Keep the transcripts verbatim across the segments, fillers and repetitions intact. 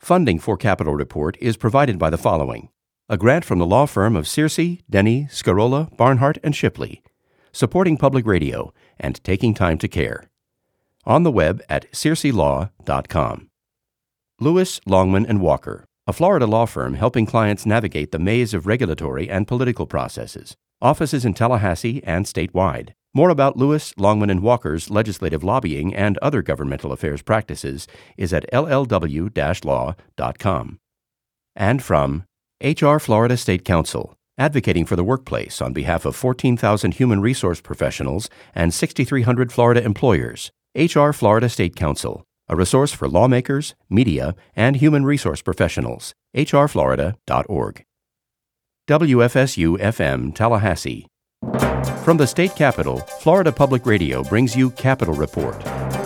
Funding for Capitol Report is provided by the following. A grant from the law firm of Searcy, Denny, Scarola, Barnhart, and Shipley, supporting public radio and taking time to care. On the web at searcy law dot com. Lewis, Longman and Walker, a Florida law firm helping clients navigate the maze of regulatory and political processes. Offices in Tallahassee and statewide. More about Lewis, Longman and Walker's legislative lobbying and other governmental affairs practices is at l l w dash law dot com. And from H R Florida State Council, advocating for the workplace on behalf of fourteen thousand human resource professionals and six thousand three hundred Florida employers. H R Florida State Council, a resource for lawmakers, media, and human resource professionals. h r florida dot org. W F S U F M Tallahassee. From the state capitol, Florida Public Radio brings you Capitol Report.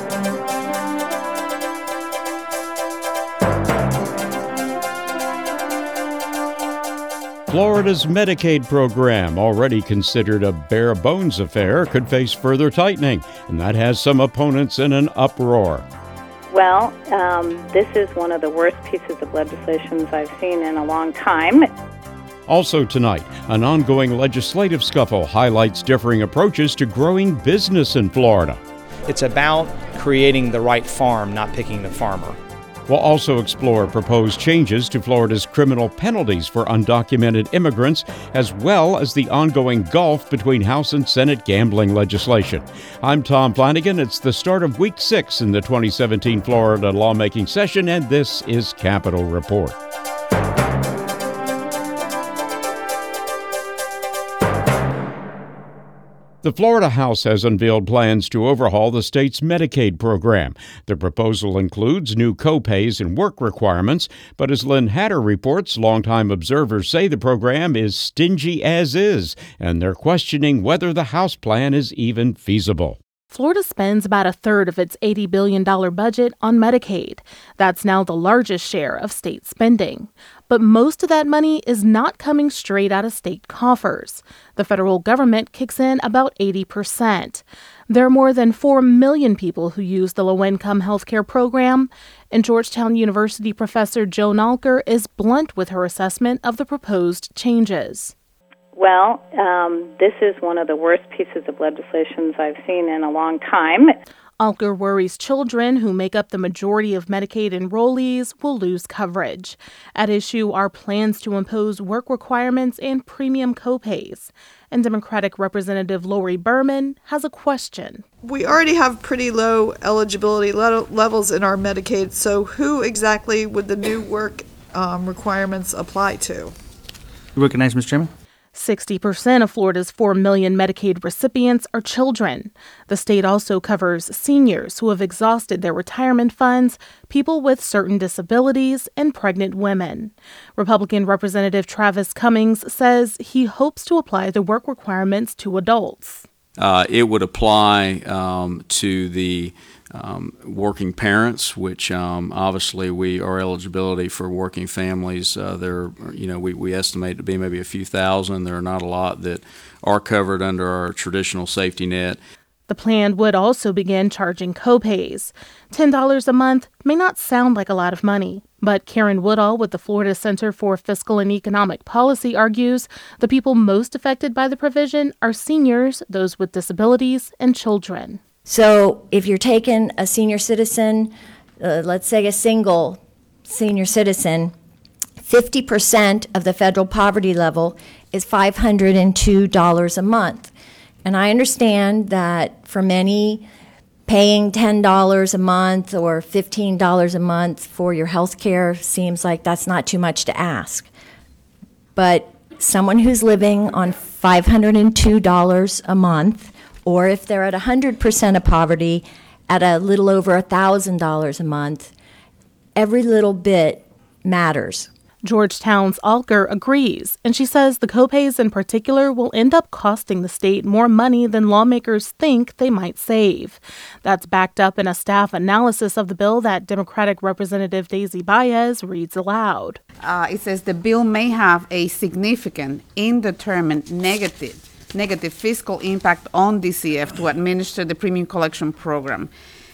Florida's Medicaid program, already considered a bare-bones affair, could face further tightening, and that has some opponents in an uproar. Well, um, this is one of the worst pieces of legislation I've seen in a long time. Also tonight, an ongoing legislative scuffle highlights differing approaches to growing business in Florida. It's about creating the right farm, not picking the farmer. We'll also explore proposed changes to Florida's criminal penalties for undocumented immigrants, as well as the ongoing gulf between House and Senate gambling legislation. I'm Tom Flanagan. It's the start of week six in the twenty seventeen Florida lawmaking session, and this is Capitol Report. The Florida House has unveiled plans to overhaul the state's Medicaid program. The proposal includes new co-pays and work requirements, but as Lynn Hatter reports, longtime observers say the program is stingy as is, and they're questioning whether the House plan is even feasible. Florida spends about a third of its eighty billion dollars budget on Medicaid. That's now the largest share of state spending. But most of that money is not coming straight out of state coffers. The federal government kicks in about eighty percent. There are more than four million people who use the low-income health care program, and Georgetown University professor Joan Alker is blunt with her assessment of the proposed changes. Well, um, this is one of the worst pieces of legislation I've seen in a long time. Alker worries children, who make up the majority of Medicaid enrollees, will lose coverage. At issue are plans to impose work requirements and premium copays. And Democratic Representative Lori Berman has a question. We already have pretty low eligibility le- levels in our Medicaid, so who exactly would the new work um, requirements apply to? You recognize, Mister Chairman? sixty percent of Florida's four million Medicaid recipients are children. The state also covers seniors who have exhausted their retirement funds, people with certain disabilities, and pregnant women. Republican Representative Travis Cummings says he hopes to apply the work requirements to adults. Uh, it would apply um, to the um, working parents, which um, obviously we our eligibility for working families. Uh, there, you know, we, we estimate to be maybe a few thousand. There are not a lot that are covered under our traditional safety net. The plan would also begin charging copays. ten dollars a month may not sound like a lot of money, but Karen Woodall with the Florida Center for Fiscal and Economic Policy argues the people most affected by the provision are seniors, those with disabilities, and children. So if you're taking a senior citizen, uh, let's say a single senior citizen, fifty percent of the federal poverty level is five hundred two dollars a month. And I understand that for many, paying ten dollars a month or fifteen dollars a month for your health care seems like that's not too much to ask. But someone who's living on five hundred two dollars a month, or if they're at one hundred percent of poverty at a little over one thousand dollars a month, every little bit matters. Georgetown's Alker agrees, and she says the copays in particular will end up costing the state more money than lawmakers think they might save. That's backed up in a staff analysis of the bill that Democratic Representative Daisy Baez reads aloud. Uh, it says the bill may have a significant, indeterminate negative, negative fiscal impact on D C F to administer the premium collection program.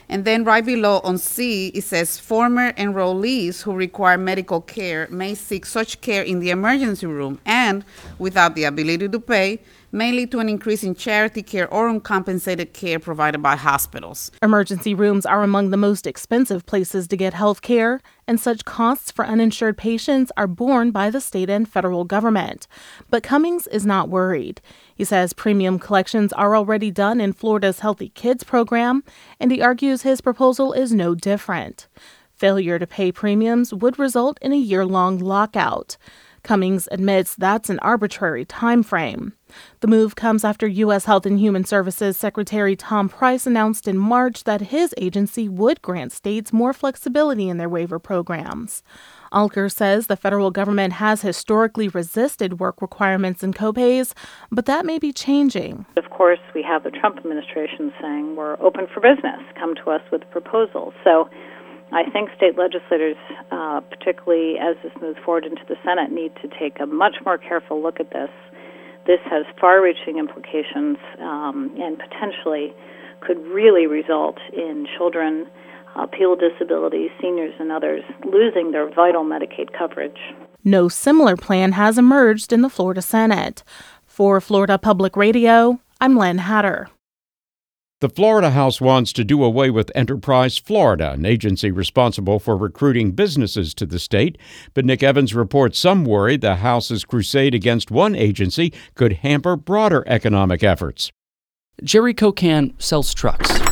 And then right below on C, it says former enrollees who require medical care may seek such care in the emergency room and without the ability to pay, may lead to an increase in charity care or uncompensated care provided by hospitals. Emergency rooms are among the most expensive places to get health care, and such costs for uninsured patients are borne by the state and federal government. But Cummings is not worried. He says premium collections are already done in Florida's Healthy Kids program, and he argues his proposal is no different. Failure to pay premiums would result in a year-long lockout. Cummings admits that's an arbitrary time frame. The move comes after U S Health and Human Services Secretary Tom Price announced in March that his agency would grant states more flexibility in their waiver programs. Alker says the federal government has historically resisted work requirements and copays, but that may be changing. Of course, we have the Trump administration saying we're open for business. Come to us with proposals. So I think state legislators, uh, particularly as this moves forward into the Senate, need to take a much more careful look at this. This has far-reaching implications um, and potentially could really result in children, uh, people with disabilities, seniors, and others losing their vital Medicaid coverage. No similar plan has emerged in the Florida Senate. For Florida Public Radio, I'm Len Hatter. The Florida House wants to do away with Enterprise Florida, an agency responsible for recruiting businesses to the state. But Nick Evans reports some worry the House's crusade against one agency could hamper broader economic efforts. Jerry Kokan sells trucks. See,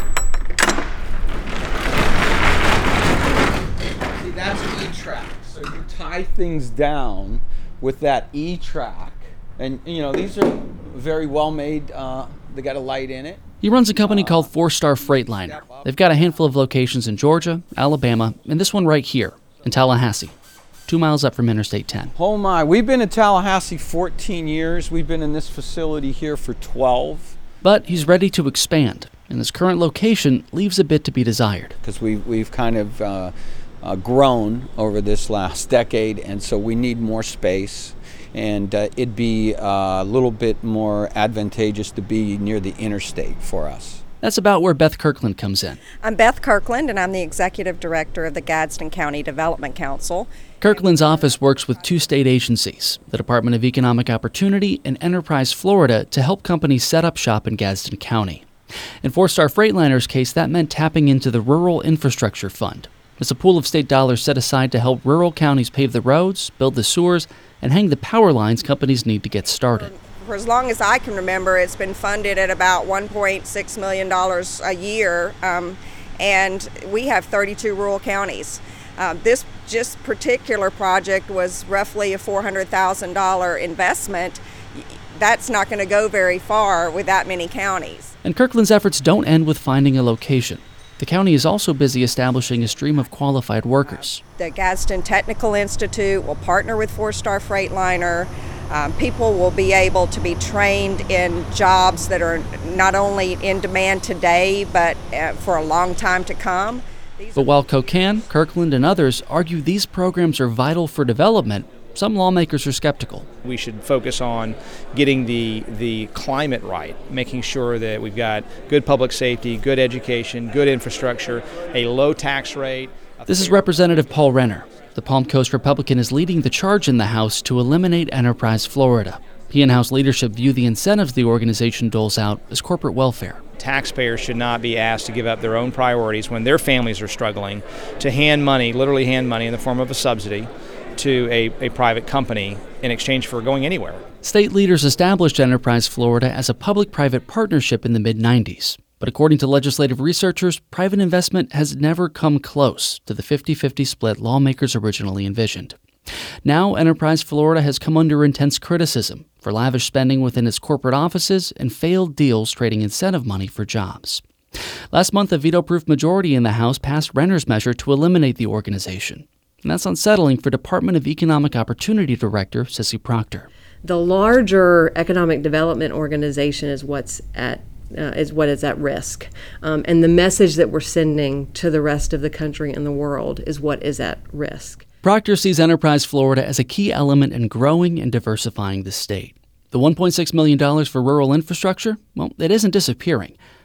that's an E-track. So you tie things down with that E-track. And, you know, these are very well made. Uh, they got a light in it. He runs a company called Four Star Freightliner. They've got a handful of locations in Georgia, Alabama, and this one right here in Tallahassee, two miles up from Interstate ten. Oh my, we've been in Tallahassee fourteen years. We've been in this facility here for twelve. But he's ready to expand, and his current location leaves a bit to be desired. Because we've, we've kind of uh, uh, grown over this last decade, and so we need more space. And uh, it'd be a little bit more advantageous to be near the interstate for us. That's about where Beth Kirkland comes in. I'm Beth Kirkland, and I'm the Executive Director of the Gadsden County Development Council. Kirkland's office works with two state agencies, the Department of Economic Opportunity and Enterprise Florida, to help companies set up shop in Gadsden County. In Four Star Freightliner's case, that meant tapping into the Rural Infrastructure Fund. It's a pool of state dollars set aside to help rural counties pave the roads, build the sewers, and hang the power lines companies need to get started. For as long as I can remember, it's been funded at about one point six million dollars a year, um, and we have thirty-two rural counties. Uh, this just particular project was roughly a four hundred thousand dollars investment. That's not going to go very far with that many counties. And Kirkland's efforts don't end with finding a location. The county is also busy establishing a stream of qualified workers. The Gadsden Technical Institute will partner with Four Star Freightliner. Um, people will be able to be trained in jobs that are not only in demand today, but uh, for a long time to come. But while Kokan, Kirkland, and others argue these programs are vital for development, some lawmakers are skeptical. We should focus on getting the the climate right, making sure that we've got good public safety, good education, good infrastructure, a low tax rate. This is Representative Paul Renner. The Palm Coast Republican is leading the charge in the House to eliminate Enterprise Florida. He and House leadership view the incentives the organization doles out as corporate welfare. Taxpayers should not be asked to give up their own priorities when their families are struggling to hand money, literally hand money in the form of a subsidy, to a, a private company in exchange for going anywhere. State leaders established Enterprise Florida as a public-private partnership in the mid nineties. But according to legislative researchers, private investment has never come close to the fifty-fifty split lawmakers originally envisioned. Now, Enterprise Florida has come under intense criticism for lavish spending within its corporate offices and failed deals trading incentive money for jobs. Last month, a veto-proof majority in the House passed Renner's measure to eliminate the organization. And that's unsettling for Department of Economic Opportunity Director Sissy Proctor. The larger economic development organization is what's at uh, is what is at risk, um, and the message that we're sending to the rest of the country and the world is what is at risk. Proctor sees Enterprise Florida as a key element in growing and diversifying the state. The one point six million dollars for rural infrastructure, well, it isn't disappearing,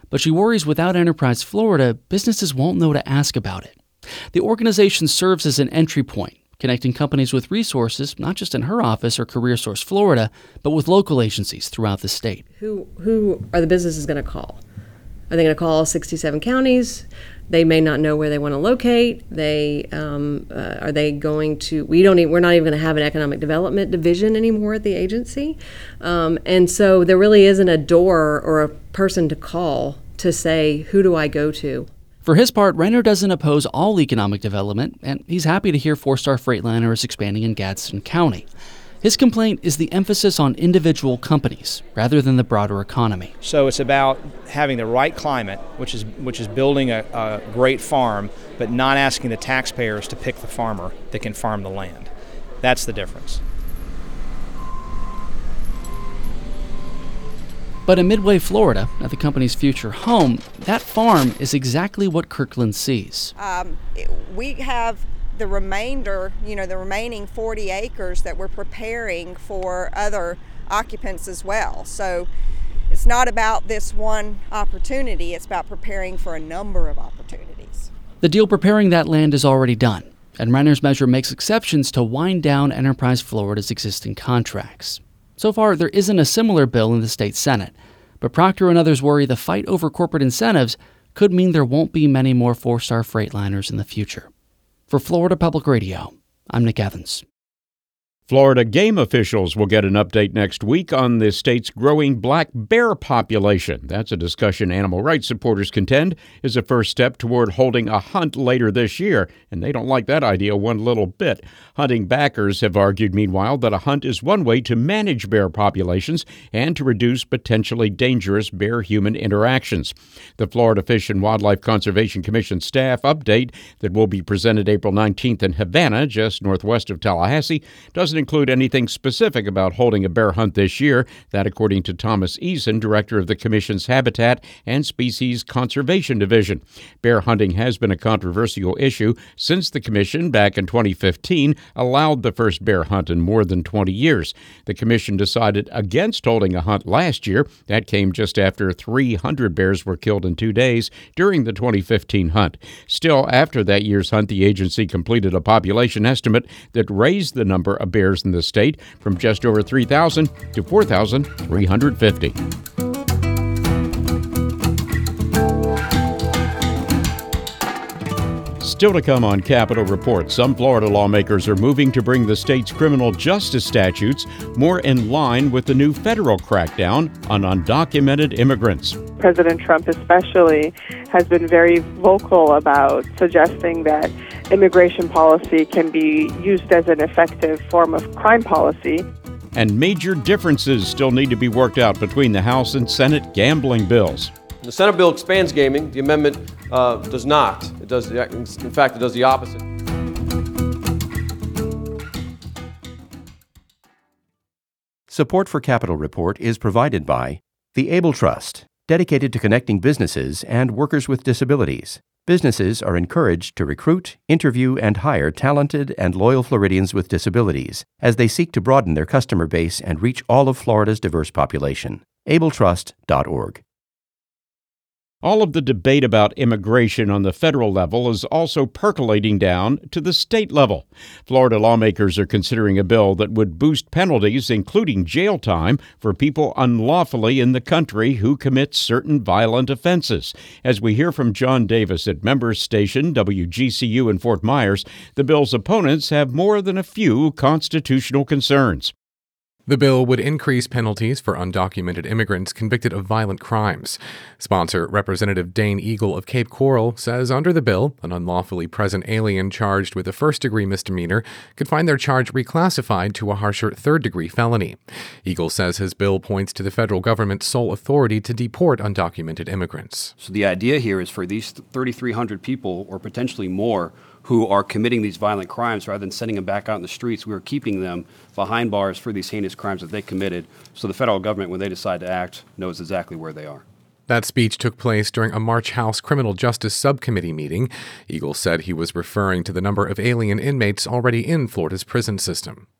But she worries without Enterprise Florida, businesses won't know to ask about it. The organization serves as an entry point, connecting companies with resources, not just in her office or CareerSource Florida, but with local agencies throughout the state. Who who are the businesses going to call? Are they going to call all sixty-seven counties? They may not know where they want to locate. They um, uh, are they going to? We don't. Even, we're not even going to have an economic development division anymore at the agency, um, and so there really isn't a door or a person to call to say, who do I go to? For his part, Renner doesn't oppose all economic development, and he's happy to hear Four-Star Freightliner is expanding in Gadsden County. His complaint is the emphasis on individual companies rather than the broader economy. So it's about having the right climate, which is which is building a, a great farm, but not asking the taxpayers to pick the farmer that can farm the land. That's the difference. But in Midway, Florida, at the company's future home, that farm is exactly what Kirkland sees. Um, we have the remainder, you know, the remaining forty acres that we're preparing for other occupants as well. So it's not about this one opportunity, it's about preparing for a number of opportunities. The deal preparing that land is already done, and Renner's measure makes exceptions to wind down Enterprise Florida's existing contracts. So far, there isn't a similar bill in the state Senate, but Proctor and others worry the fight over corporate incentives could mean there won't be many more Four-Star Freightliners in the future. For Florida Public Radio, I'm Nick Evans. Florida game officials will get an update next week on the state's growing black bear population. That's a discussion animal rights supporters contend is a first step toward holding a hunt later this year, and they don't like that idea one little bit. Hunting backers have argued, meanwhile, that a hunt is one way to manage bear populations and to reduce potentially dangerous bear-human interactions. The Florida Fish and Wildlife Conservation Commission staff update that will be presented April nineteenth in Havana, just northwest of Tallahassee, doesn't include anything specific about holding a bear hunt this year. That, according to Thomas Eason, director of the Commission's Habitat and Species Conservation Division. Bear hunting has been a controversial issue since the Commission, back in twenty fifteen, allowed the first bear hunt in more than twenty years. The Commission decided against holding a hunt last year. That came just after three hundred bears were killed in two days during the twenty fifteen hunt. Still, after that year's hunt, the agency completed a population estimate that raised the number of bears in the state from just over three thousand to four thousand three hundred fifty. Still to come on Capitol Report, some Florida lawmakers are moving to bring the state's criminal justice statutes more in line with the new federal crackdown on undocumented immigrants. President Trump especially has been very vocal about suggesting that immigration policy can be used as an effective form of crime policy. And major differences still need to be worked out between the House and Senate gambling bills. The Senate bill expands gaming. The amendment uh, does not. It does. In fact, it does the opposite. Support for Capitol Report is provided by the Able Trust, dedicated to connecting businesses and workers with disabilities. Businesses are encouraged to recruit, interview, and hire talented and loyal Floridians with disabilities as they seek to broaden their customer base and reach all of Florida's diverse population. able trust dot org. All of the debate about immigration on the federal level is also percolating down to the state level. Florida lawmakers are considering a bill that would boost penalties, including jail time, for people unlawfully in the country who commit certain violent offenses. As we hear from John Davis at member station W G C U in Fort Myers, the bill's opponents have more than a few constitutional concerns. The bill would increase penalties for undocumented immigrants convicted of violent crimes. Sponsor Representative Dane Eagle of Cape Coral says under the bill, an unlawfully present alien charged with a first-degree misdemeanor could find their charge reclassified to a harsher third-degree felony. Eagle says his bill points to the federal government's sole authority to deport undocumented immigrants. So the idea here is for these thirty-three hundred people, or potentially more, who are committing these violent crimes, rather than sending them back out in the streets, we are keeping them behind bars for these heinous crimes that they committed, so the federal government, when they decide to act, knows exactly where they are. That speech took place during a March House Criminal Justice Subcommittee meeting. Eagle said he was referring to the number of alien inmates already in Florida's prison system.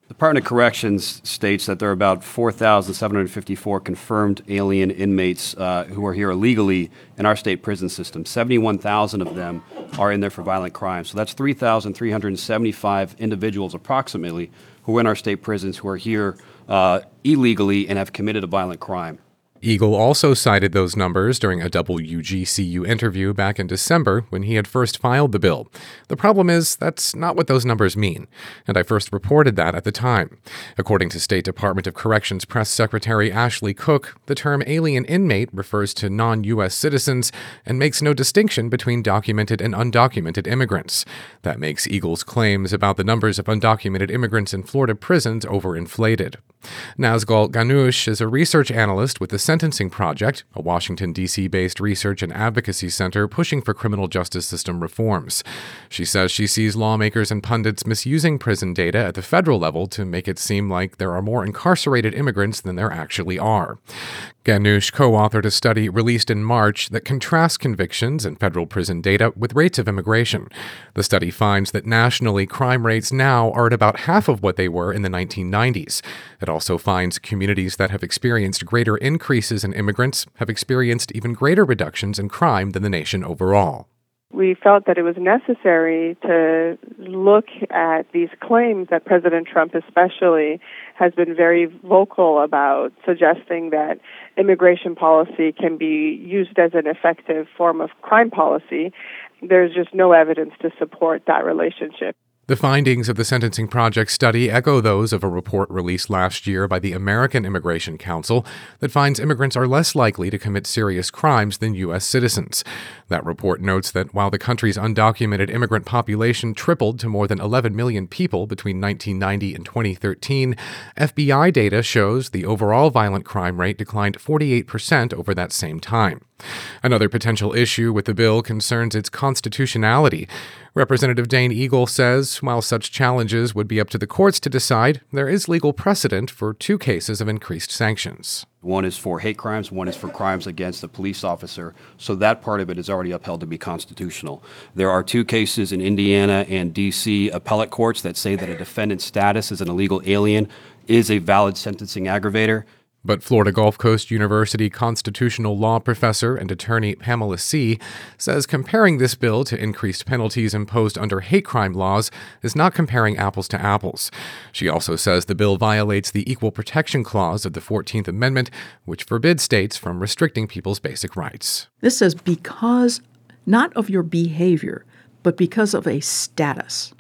The Department of Corrections states that there are about four thousand seven hundred fifty-four confirmed alien inmates uh, who are here illegally in our state prison system. seventy-one thousand of them are in there for violent crimes. So that's three thousand three hundred seventy-five individuals approximately who are in our state prisons who are here uh, illegally and have committed a violent crime. Eagle also cited those numbers during a W G C U interview back in December when he had first filed the bill. The problem is that's not what those numbers mean, and I first reported that at the time. According to State Department of Corrections Press Secretary Ashley Cook, the term alien inmate refers to non-U S citizens and makes no distinction between documented and undocumented immigrants. That makes Eagle's claims about the numbers of undocumented immigrants in Florida prisons overinflated. Nazgul Ganush is a research analyst with the Sentencing Project, a Washington, D C-based research and advocacy center pushing for criminal justice system reforms. She says she sees lawmakers and pundits misusing prison data at the federal level to make it seem like there are more incarcerated immigrants than there actually are. Ganush co-authored a study released in March that contrasts convictions and federal prison data with rates of immigration. The study finds that nationally, crime rates now are at about half of what they were in the nineteen nineties. It also finds communities that have experienced greater increases in immigrants have experienced even greater reductions in crime than the nation overall. We felt that it was necessary to look at these claims that President Trump especially has been very vocal about, suggesting that immigration policy can be used as an effective form of crime policy. There's just no evidence to support that relationship. The findings of the Sentencing Project study echo those of a report released last year by the American Immigration Council that finds immigrants are less likely to commit serious crimes than U S citizens. That report notes that while the country's undocumented immigrant population tripled to more than eleven million people between nineteen ninety and twenty thirteen, F B I data shows the overall violent crime rate declined forty-eight percent over that same time. Another potential issue with the bill concerns its constitutionality. Representative Dane Eagle says while such challenges would be up to the courts to decide, there is legal precedent for two cases of increased sanctions. One is for hate crimes, one is for crimes against a police officer. So that part of it is already upheld to be constitutional. There are two cases in Indiana and D C appellate courts that say that a defendant's status as an illegal alien is a valid sentencing aggravator. But Florida Gulf Coast University constitutional law professor and attorney Pamela See says comparing this bill to increased penalties imposed under hate crime laws is not comparing apples to apples. She also says the bill violates the Equal Protection Clause of the fourteenth Amendment, which forbids states from restricting people's basic rights. This says because not of your behavior, but because of a status,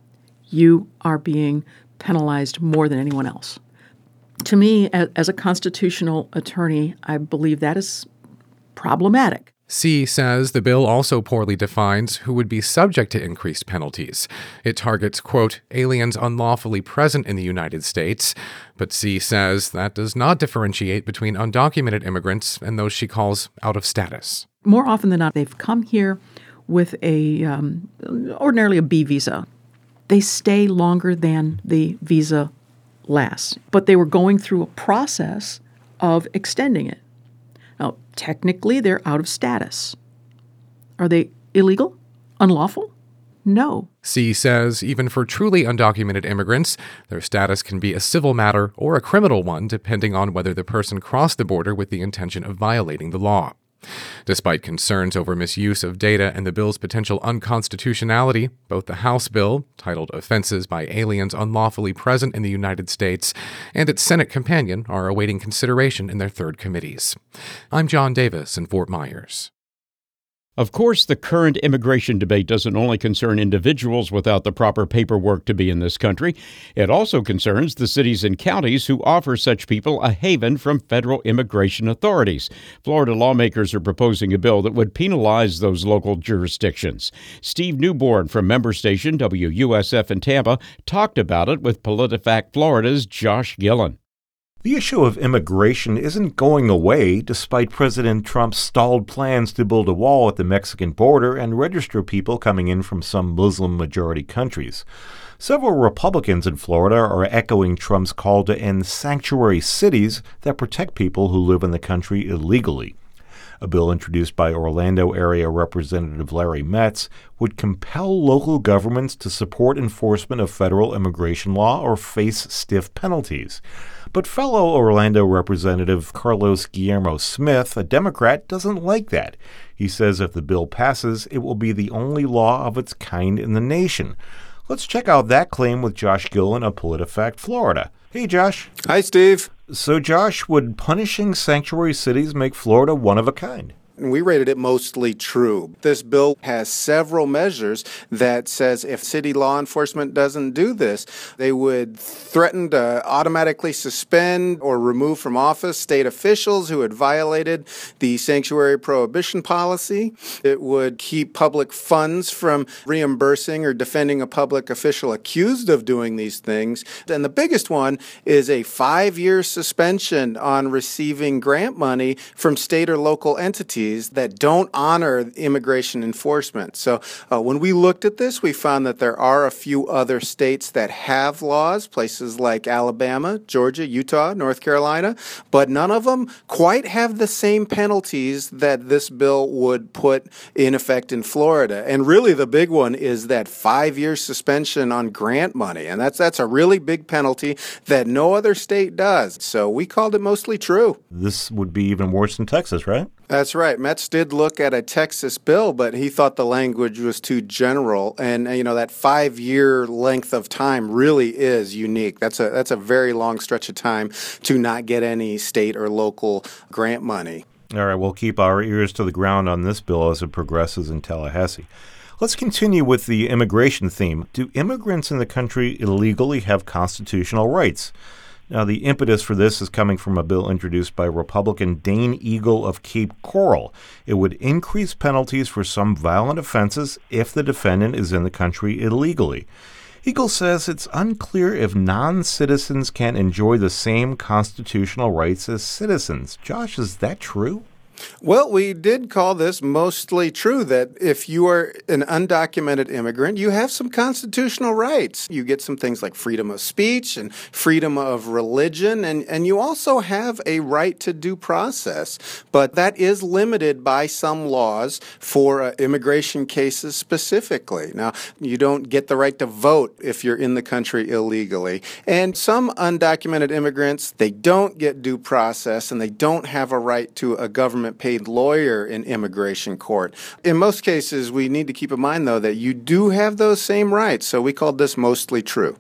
you are being penalized more than anyone else. To me, as a constitutional attorney, I believe that is problematic. See says the bill also poorly defines who would be subject to increased penalties. It targets, quote, aliens unlawfully present in the United States. But See says that does not differentiate between undocumented immigrants and those she calls out of status. More often than not, they've come here with a um, ordinarily a B visa. They stay longer than the visa lasts, but they were going through a process of extending it. Now, technically, they're out of status. Are they illegal? Unlawful? No. See says even for truly undocumented immigrants, their status can be a civil matter or a criminal one, depending on whether the person crossed the border with the intention of violating the law. Despite concerns over misuse of data and the bill's potential unconstitutionality, both the House bill, titled Offenses by Aliens Unlawfully Present in the United States, and its Senate companion are awaiting consideration in their third committees. I'm John Davis in Fort Myers. Of course, the current immigration debate doesn't only concern individuals without the proper paperwork to be in this country. It also concerns the cities and counties who offer such people a haven from federal immigration authorities. Florida lawmakers are proposing a bill that would penalize those local jurisdictions. Steve Newborn from member station W U S F in Tampa talked about it with PolitiFact Florida's Josh Gillen. The issue of immigration isn't going away despite President Trump's stalled plans to build a wall at the Mexican border and register people coming in from some Muslim-majority countries. Several Republicans in Florida are echoing Trump's call to end sanctuary cities that protect people who live in the country illegally. A bill introduced by Orlando area Representative Larry Metz would compel local governments to support enforcement of federal immigration law or face stiff penalties. But fellow Orlando Representative Carlos Guillermo Smith, a Democrat, doesn't like that. He says if the bill passes, it will be the only law of its kind in the nation. Let's check out that claim with Josh Gillen of PolitiFact Florida. Hey, Josh. Hi, Steve. So, Josh, would punishing sanctuary cities make Florida one of a kind? We rated it mostly true. This bill has several measures that says if city law enforcement doesn't do this, they would threaten to automatically suspend or remove from office state officials who had violated the sanctuary prohibition policy. It would keep public funds from reimbursing or defending a public official accused of doing these things. And the biggest one is a five-year suspension on receiving grant money from state or local entities that don't honor immigration enforcement. So uh, when we looked at this, we found that there are a few other states that have laws, places like Alabama, Georgia, Utah, North Carolina, but none of them quite have the same penalties that this bill would put in effect in Florida. And really the big one is that five-year suspension on grant money. And that's that's a really big penalty that no other state does. So we called it mostly true. This would be even worse in Texas, right? That's right. Metz did look at a Texas bill, but he thought the language was too general. And, you know, that five-year length of time really is unique. That's a that's a very long stretch of time to not get any state or local grant money. All right, we'll keep our ears to the ground on this bill as it progresses in Tallahassee. Let's continue with the immigration theme. Do immigrants in the country illegally have constitutional rights? Now, the impetus for this is coming from a bill introduced by Republican Dane Eagle of Cape Coral. It would increase penalties for some violent offenses if the defendant is in the country illegally. Eagle says it's unclear if non-citizens can enjoy the same constitutional rights as citizens. Josh, is that true? Well, we did call this mostly true, that if you are an undocumented immigrant, you have some constitutional rights. You get some things like freedom of speech and freedom of religion, and, and you also have a right to due process. But that is limited by some laws for uh, immigration cases specifically. Now, you don't get the right to vote if you're in the country illegally. And some undocumented immigrants, they don't get due process, and they don't have a right to a government paid lawyer in immigration court. In most cases, we need to keep in mind, though, that you do have those same rights. So we called this mostly true.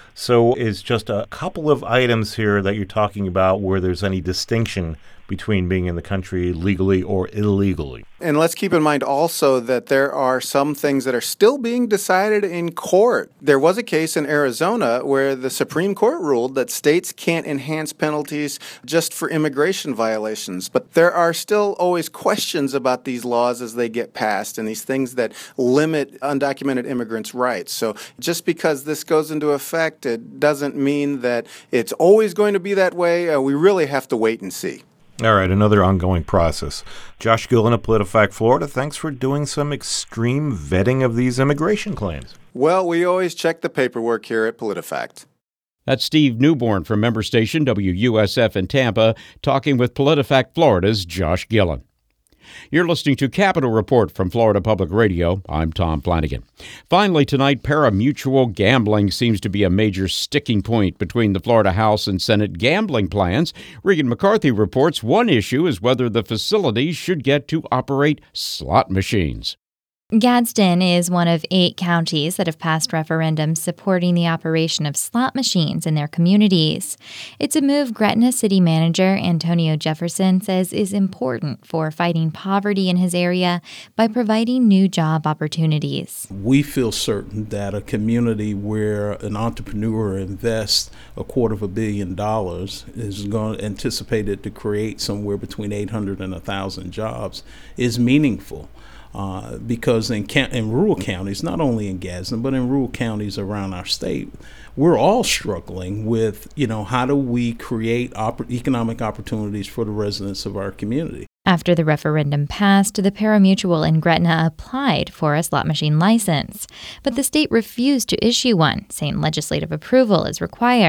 So it's just a couple of items here that you're talking about where there's any distinction between being in the country legally or illegally. And let's keep in mind also that there are some things that are still being decided in court. There was a case in Arizona where the Supreme Court ruled that states can't enhance penalties just for immigration violations. But there are still always questions about these laws as they get passed and these things that limit undocumented immigrants' rights. So just because this goes into effect, it doesn't mean that it's always going to be that way. Uh, we really have to wait and see. All right, another ongoing process. Josh Gillen of PolitiFact Florida, thanks for doing some extreme vetting of these immigration claims. Well, we always check the paperwork here at PolitiFact. That's Steve Newborn from member station W U S F in Tampa, talking with PolitiFact Florida's Josh Gillen. You're listening to Capitol Report from Florida Public Radio. I'm Tom Flanagan. Finally tonight, pari-mutuel gambling seems to be a major sticking point between the Florida House and Senate gambling plans. Regan McCarthy reports one issue is whether the facilities should get to operate slot machines. Gadsden is one of eight counties that have passed referendums supporting the operation of slot machines in their communities. It's a move Gretna City Manager Antonio Jefferson says is important for fighting poverty in his area by providing new job opportunities. We feel certain that a community where an entrepreneur invests a quarter of a billion dollars is going to anticipated to create somewhere between eight hundred and one thousand jobs is meaningful. Uh, because in, in rural counties, not only in Gadsden, but in rural counties around our state, we're all struggling with, you know, how do we create op- economic opportunities for the residents of our community? After the referendum passed, the pari-mutuel in Gretna applied for a slot machine license, but the state refused to issue one, saying legislative approval is required.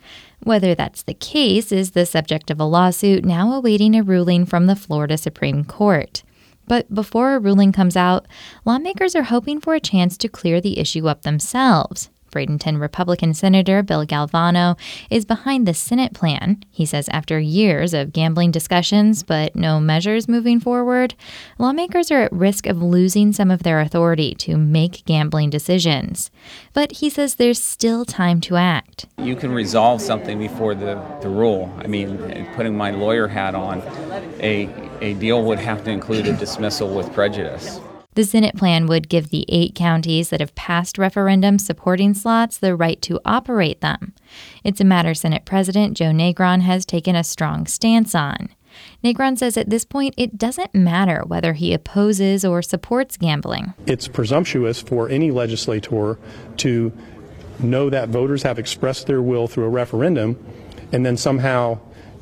Whether that's the case is the subject of a lawsuit now awaiting a ruling from the Florida Supreme Court. But before a ruling comes out, lawmakers are hoping for a chance to clear the issue up themselves. Bradenton Republican Senator Bill Galvano is behind the Senate plan. He says after years of gambling discussions but no measures moving forward, lawmakers are at risk of losing some of their authority to make gambling decisions. But he says there's still time to act. You can resolve something before the, the rule. I mean, putting my lawyer hat on, a, a deal would have to include a dismissal with prejudice. The Senate plan would give the eight counties that have passed referendums supporting slots the right to operate them. It's a matter Senate President Joe Negron has taken a strong stance on. Negron says at this point it doesn't matter whether he opposes or supports gambling. It's presumptuous for any legislator to know that voters have expressed their will through a referendum, and then somehow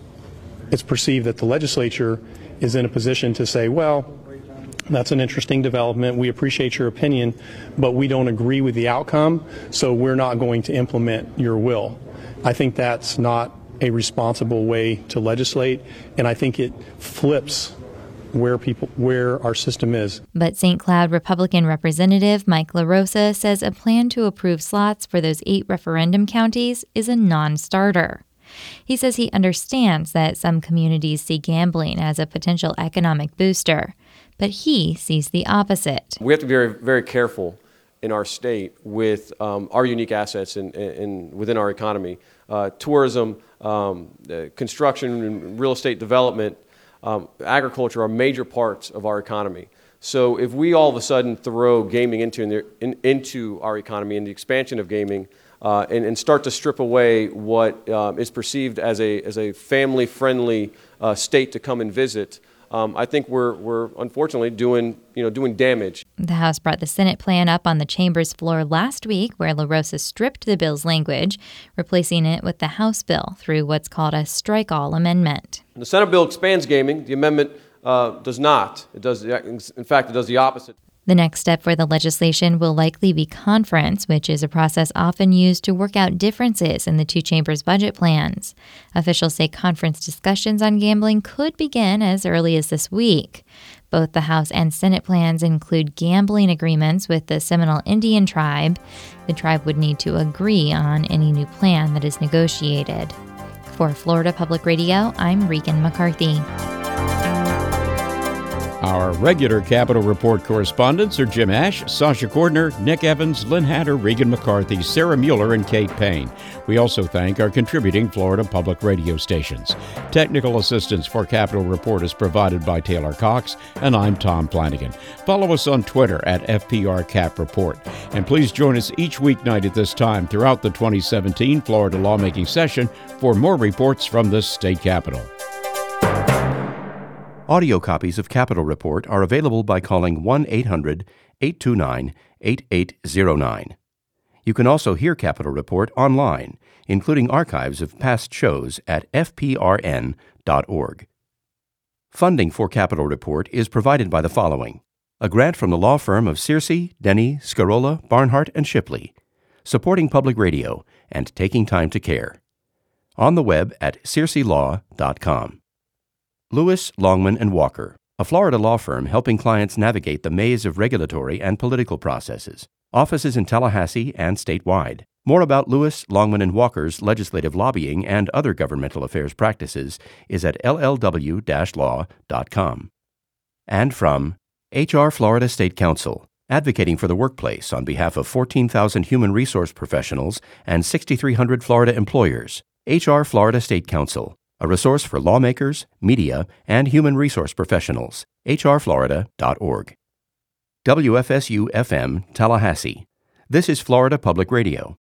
it's perceived that the legislature is in a position to say, well, that's an interesting development. We appreciate your opinion, but we don't agree with the outcome, so we're not going to implement your will. I think that's not a responsible way to legislate, and I think it flips where people where our system is. But Saint Cloud Republican Representative Mike LaRosa says a plan to approve slots for those eight referendum counties is a non-starter. He says he understands that some communities see gambling as a potential economic booster, but he sees the opposite. We have to be very, very careful in our state with um, our unique assets in, in, within our economy. Uh, tourism, um, uh, construction, and real estate development, um, agriculture are major parts of our economy. So if we all of a sudden throw gaming into, in the, in, into our economy and the expansion of gaming, Uh, and, and start to strip away what um, is perceived as a as a family-friendly uh, state to come and visit, um, I think we're we're unfortunately doing you know doing damage. The House brought the Senate plan up on the chamber's floor last week, where LaRosa stripped the bill's language, replacing it with the House bill through what's called a strike-all amendment. The Senate bill expands gaming. The amendment uh, does not. It does. In fact, it does the opposite. The next step for the legislation will likely be conference, which is a process often used to work out differences in the two chambers' budget plans. Officials say conference discussions on gambling could begin as early as this week. Both the House and Senate plans include gambling agreements with the Seminole Indian tribe. The tribe would need to agree on any new plan that is negotiated. For Florida Public Radio, I'm Regan McCarthy. Our regular Capitol Report correspondents are Jim Ash, Sasha Cordner, Nick Evans, Lynn Hatter, Regan McCarthy, Sarah Mueller, and Kate Payne. We also thank our contributing Florida Public Radio stations. Technical assistance for Capitol Report is provided by Taylor Cox, and I'm Tom Flanagan. Follow us on Twitter at F P R Cap Report. And please join us each weeknight at this time throughout the twenty seventeen Florida lawmaking session for more reports from the state capitol. Audio copies of Capitol Report are available by calling one eight hundred eight two nine eight eight zero nine. You can also hear Capitol Report online, including archives of past shows at f p r n dot org. Funding for Capitol Report is provided by the following: a grant from the law firm of Searcy, Denny, Scarola, Barnhart, and Shipley, supporting public radio and taking time to care. On the web at searcy law dot com. Lewis, Longman and Walker, a Florida law firm helping clients navigate the maze of regulatory and political processes. Offices in Tallahassee and statewide. More about Lewis, Longman and Walker's legislative lobbying and other governmental affairs practices is at l l w dash law dot com. And from H R Florida State Council, advocating for the workplace on behalf of fourteen thousand human resource professionals and six thousand three hundred Florida employers. H R Florida State Council, a resource for lawmakers, media, and human resource professionals. h r florida dot org. W F S U F M, Tallahassee. This is Florida Public Radio.